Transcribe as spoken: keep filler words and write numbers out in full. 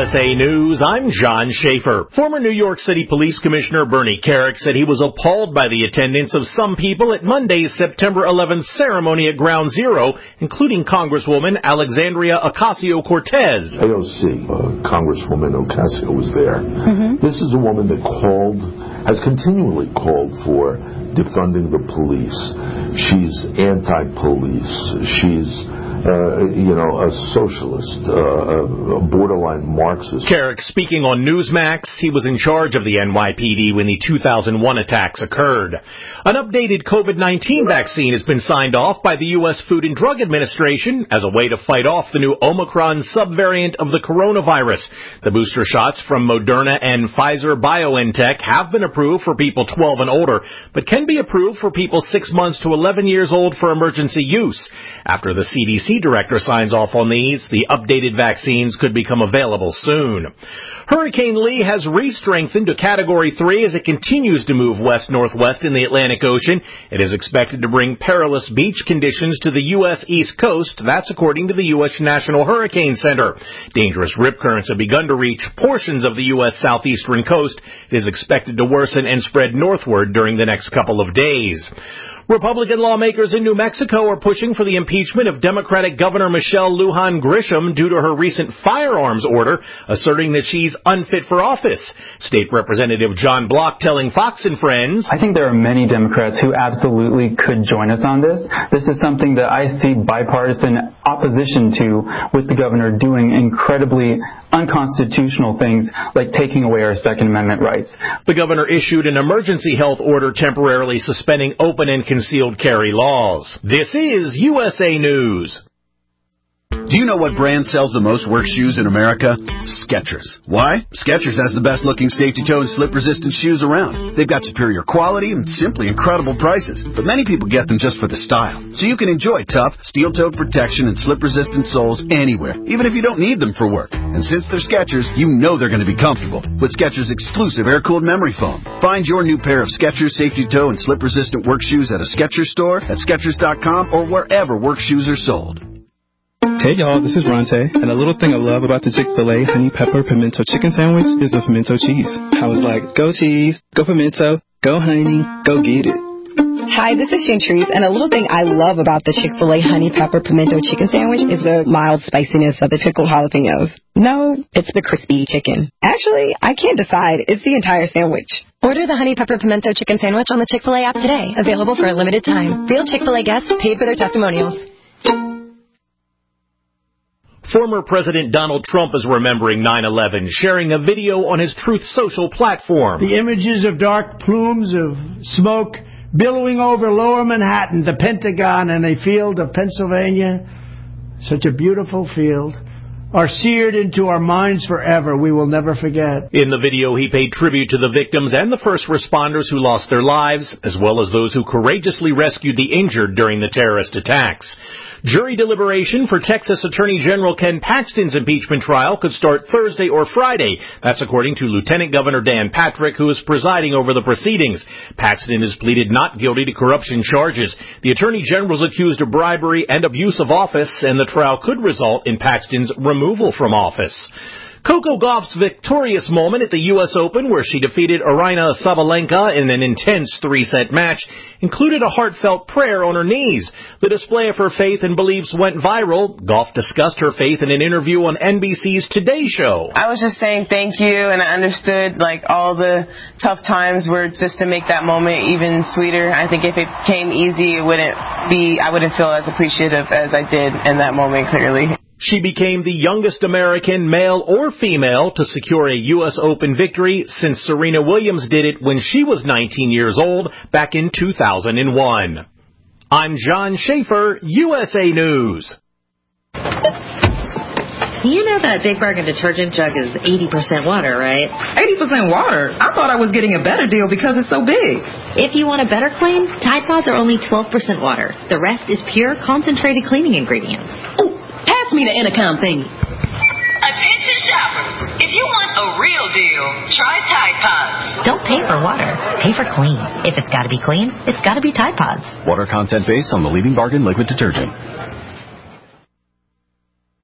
S A News, I'm John Schaefer. Former New York City Police Commissioner Bernie Kerik said he was appalled by the attendance of some people at Monday's September eleventh ceremony at Ground Zero, including Congresswoman Alexandria Ocasio-Cortez. A O C, uh, Congresswoman Ocasio was there. Mm-hmm. This is a woman that called, has continually called for defunding the police. She's anti-police. She's Uh, you know, a socialist, uh, a borderline Marxist. Kerik speaking on Newsmax. He was in charge of the N Y P D when the two thousand one attacks occurred. An updated COVID nineteen vaccine has been signed off by the U S Food and Drug Administration as a way to fight off the new Omicron subvariant of the coronavirus. The booster shots from Moderna and Pfizer-BioNTech have been approved for people twelve and older, but can be approved for people six months to eleven years old for emergency use. After the C D C director signs off on these, the updated vaccines could become available soon. Hurricane Lee has re-strengthened to Category three as it continues to move west-northwest in the Atlantic Ocean. It is expected to bring perilous beach conditions to the U S East Coast. That's according to the U S National Hurricane Center. Dangerous rip currents have begun to reach portions of the U S southeastern coast. It is expected to worsen and spread northward during the next couple of days. Republican lawmakers in New Mexico are pushing for the impeachment of Democratic Governor Michelle Lujan Grisham due to her recent firearms order, asserting that she's unfit for office. State Representative John Block telling Fox and Friends, I think there are many Democrats who absolutely could join us on this. This is something that I see bipartisan opposition to, with the governor doing incredibly unconstitutional things like taking away our Second Amendment rights. The governor issued an emergency health order temporarily suspending open and concealed carry laws. This is U S A News. Do you know what brand sells the most work shoes in America? Skechers. Why? Skechers has the best-looking safety-toe and slip-resistant shoes around. They've got superior quality and simply incredible prices. But many people get them just for the style. So you can enjoy tough, steel-toed protection and slip-resistant soles anywhere, even if you don't need them for work. And since they're Skechers, you know they're going to be comfortable with Skechers' exclusive air-cooled memory foam. Find your new pair of Skechers safety-toe and slip-resistant work shoes at a Skechers store, at Skechers dot com, or wherever work shoes are sold. Hey y'all, this is Ronte, and a little thing I love about the Chick-fil-A Honey Pepper Pimento Chicken Sandwich is the pimento cheese. I was like, go cheese, go pimento, go honey, go get it. Hi, this is Chantrice, and a little thing I love about the Chick-fil-A Honey Pepper Pimento Chicken Sandwich is the mild spiciness of the pickled jalapenos. No, it's the crispy chicken. Actually, I can't decide. It's the entire sandwich. Order the Honey Pepper Pimento Chicken Sandwich on the Chick-fil-A app today. Available for a limited time. Real Chick-fil-A guests paid for their testimonials. Former President Donald Trump is remembering nine eleven, sharing a video on his Truth Social platform. The images of dark plumes of smoke billowing over lower Manhattan, the Pentagon, and a field of Pennsylvania, such a beautiful field, are seared into our minds forever. We will never forget. In the video, he paid tribute to the victims and the first responders who lost their lives, as well as those who courageously rescued the injured during the terrorist attacks. Jury deliberation for Texas Attorney General Ken Paxton's impeachment trial could start Thursday or Friday. That's according to Lieutenant Governor Dan Patrick, who is presiding over the proceedings. Paxton has pleaded not guilty to corruption charges. The Attorney General is accused of bribery and abuse of office, and the trial could result in Paxton's removal from office. Coco Gauff's victorious moment at the U S Open, where she defeated Aryna Sabalenka in an intense three-set match, included a heartfelt prayer on her knees. The display of her faith and beliefs went viral. Gauff discussed her faith in an interview on N B C's Today Show. I was just saying thank you, and I understood, like, all the tough times were just to make that moment even sweeter. I think if it came easy, it wouldn't be, I wouldn't feel as appreciative as I did in that moment, clearly. She became the youngest American, male or female, to secure a U S Open victory since Serena Williams did it when she was nineteen years old back in two thousand one. I'm John Schaefer, U S A News. You know that Big Bargain detergent jug is eighty percent water, right? eighty percent water? I thought I was getting a better deal because it's so big. If you want a better clean, Tide Pods are only twelve percent water. The rest is pure, concentrated cleaning ingredients. Oh, pass me the intercom thingy. Attention shoppers, if you want a real deal, try Tide Pods. Don't pay for water, pay for clean. If it's got to be clean, it's got to be Tide Pods. Water content based on the leading bargain liquid detergent.